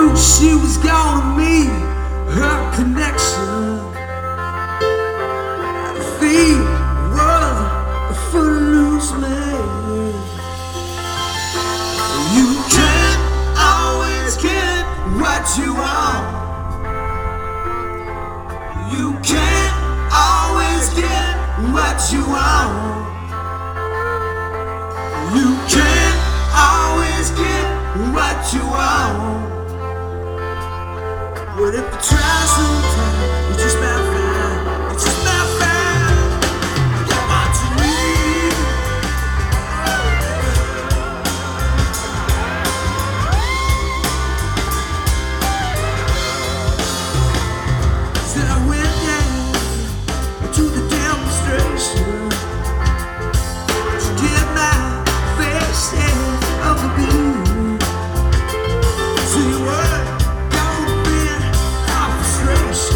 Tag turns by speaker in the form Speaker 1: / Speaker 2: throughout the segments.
Speaker 1: She was gonna meet her connection. The world a footloose man. You can't always get what you want. You can't always get what you want. You can't always get what you want. But if you try sometime, you just might find, you just might find you're what you need. Said I went down to the demonstration to get my fair share of the blue. See what? Frustration.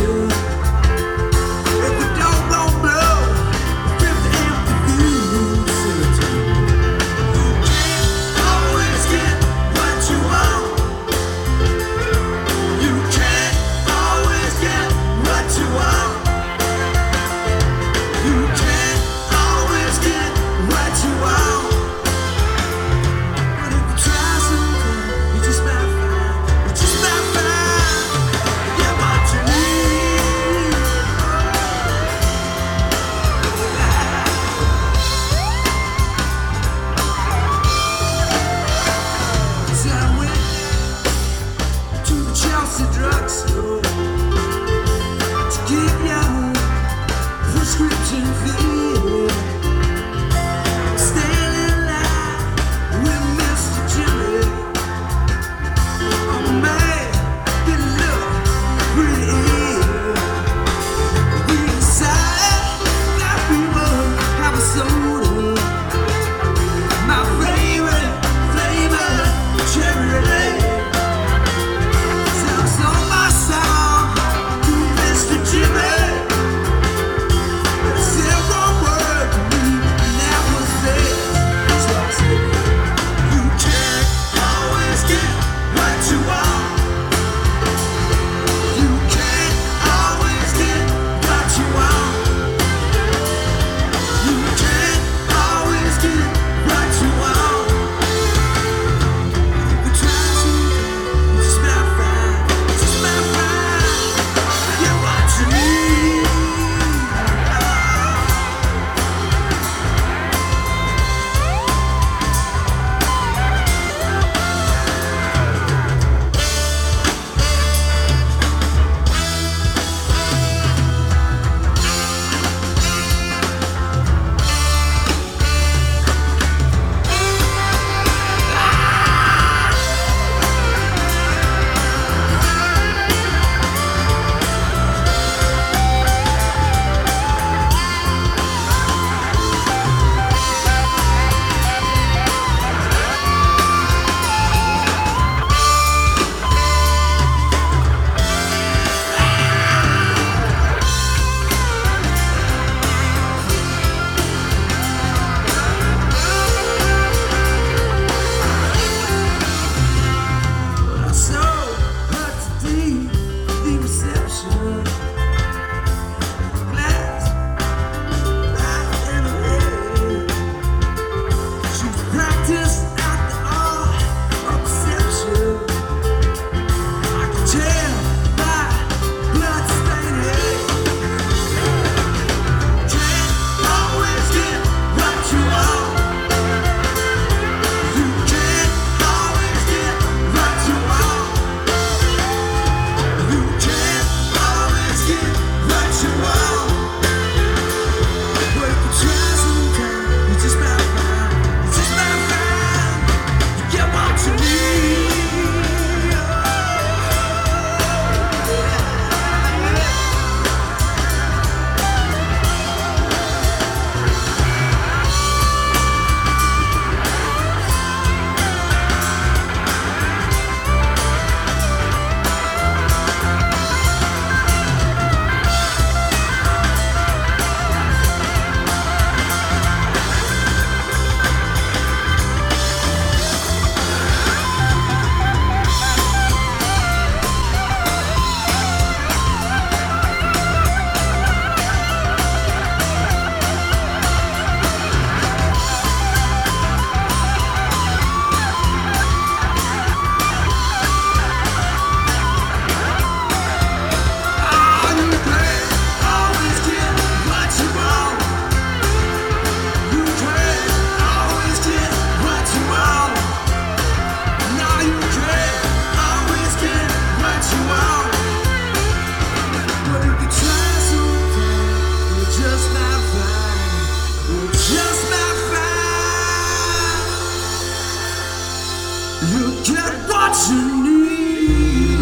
Speaker 1: to need.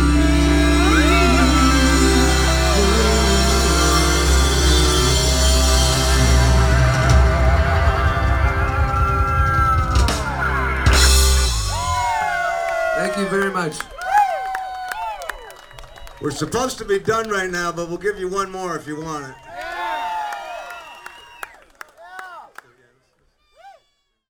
Speaker 1: Thank you very much.
Speaker 2: We're supposed to be done right now, but we'll give you one more if you want it.